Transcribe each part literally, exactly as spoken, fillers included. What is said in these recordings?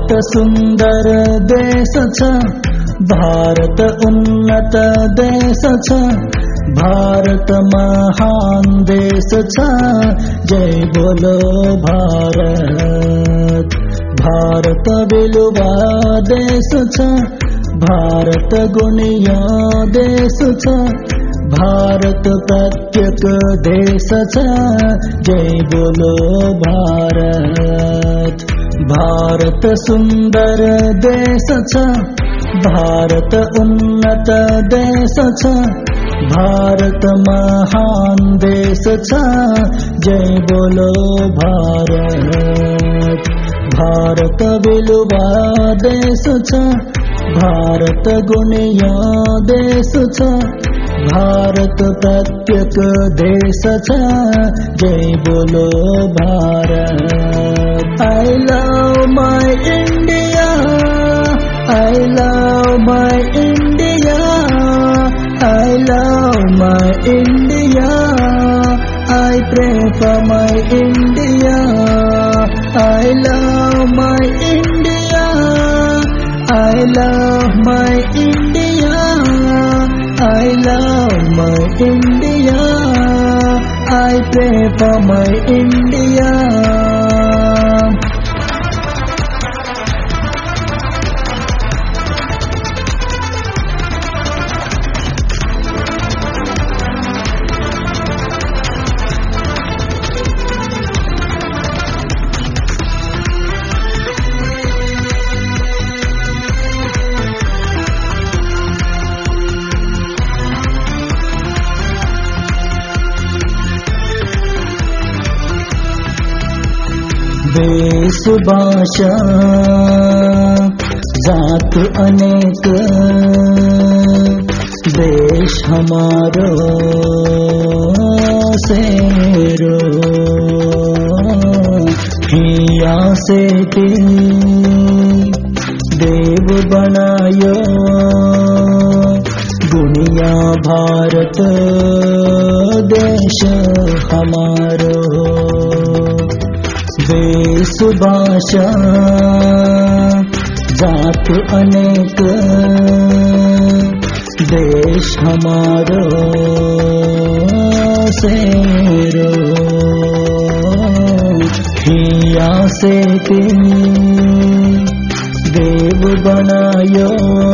भारत सुंदर देश छ, भारत उन्नत देश छ, भारत महान देश छ, जय बोलो भारत। भारत विलुवा देश छ, भारत गुणिया देश छ, भारत प्रत्येक देश छ, जय बोलो भारत। भारत सुंदर देश छ, भारत उन्नत देश छ, भारत महान देश छ, जय बोलो भारत। भारत विलुवा देश छ, भारत गुणिया देश छ, भारत प्रत्येक देश छ, जय बोलो Bharat. I love my India, I love my India, I love my India, I pray for my India, I love my India, I love my India, I love my India, I pray for my India। देश भाषा जात अनेक, देश हमारो sero, हिया से देव बनायो, दुनिया भारत देश हमारो। देश भाषा जात अनेक, देश हमारो सेरो, हिया से देव बनायो,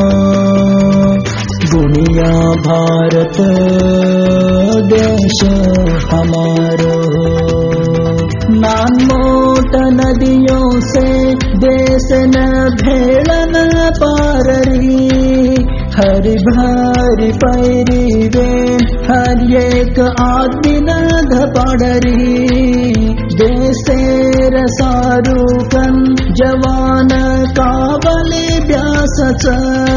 दुनिया भारत देश हमारो। नान मोट नदियों से देश न भेड़न पाररी, हरि भारी पैरी वेन हर एक आदमी न धपाड़री। देशेर सारूकन जवान कावली ब्यास छ,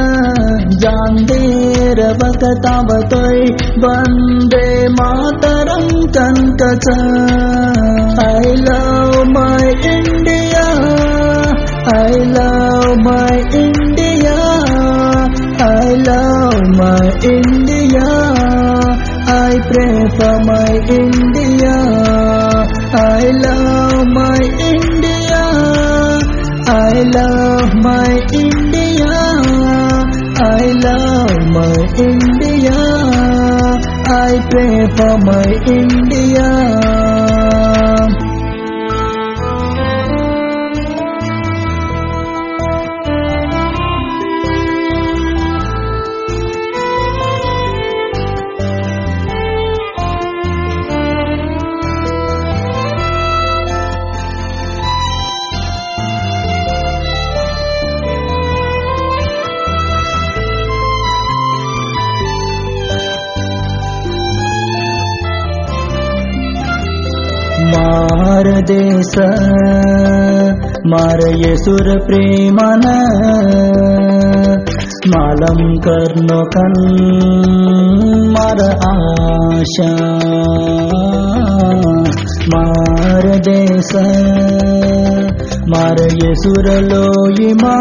जानदेर बकतावतोय वंदे मातरं कनकच। I love my India, I love my India, I love my India, I pray for my India, I love my India, I love my India, I love my India, I pray for my India। मार देश मार येसुर प्रेमान, मालम Carnot कन मार आशा। मार देश मार येसुर लोयिमा,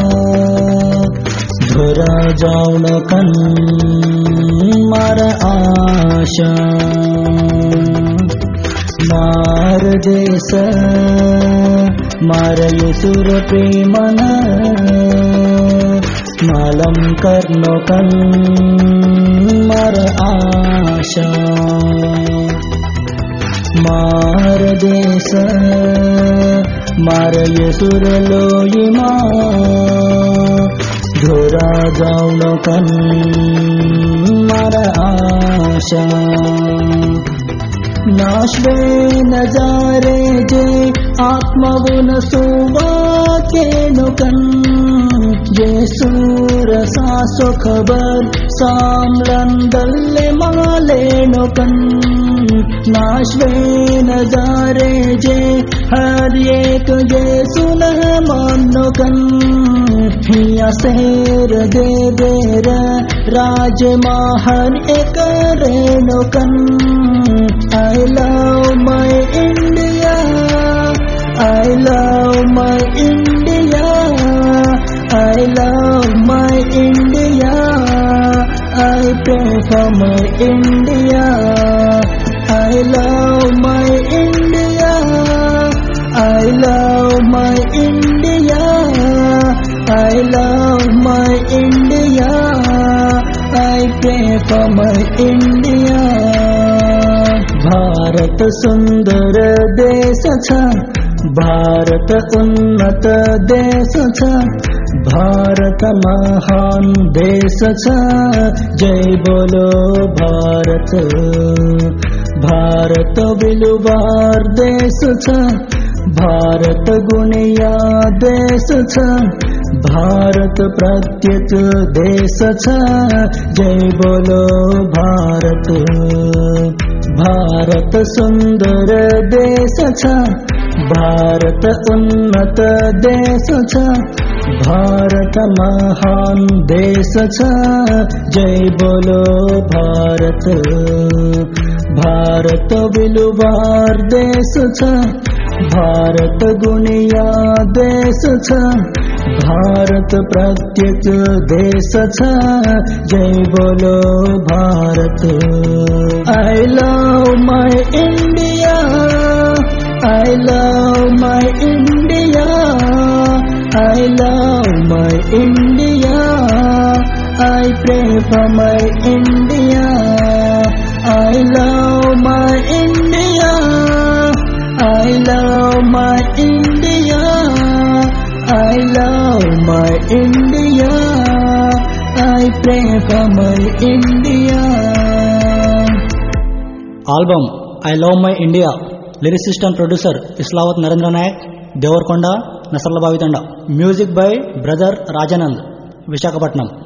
धुरा जाउन कन मार आशा। मार देश मारा येसुर प्रेमन मालम करनो कन मारा आशा मार देश मार येसुर लोयिमा धोरा जाऊन कन मारा आशा नाशवे नजारे जे आत्मगुण सुवाके नुकन जे सूर सासो खबर सामलन दल्ले माले नुकन नाशवे नजारे जे हर एक जे सुन मानुकन हिया शेर दे देर राज महर एक रेणुकन I love my India, I love my India, I love my India, I pray for my India, I love my India, I love my India, I love my India, I pray for my India. Bharat सुंदर देश छ भारत उन्नत देश छ भारत महान देश छ जय बोलो भारत भारत विलुवार देश छ भारत गुणिया देश छ भारत प्रत्येक देश छ जय बोलो भारत भारत सुंदर देश छ भारत उन्नत देश छ भारत महान देश छ जय बोलो भारत भारत विलुवार देश छ भारत गुणिया देश छ भारत प्रत्येक देश छ जय बोलो Bharat I love my India I love my India I love my India I pray for my India I love my India I love my India I love my India I pray for my India Album I Love My India Lyricist and Producer Islawat Narendra Nayak Devarkonda Nasarlabavi Tanda Music by Brother Rajanand Visakhapatnam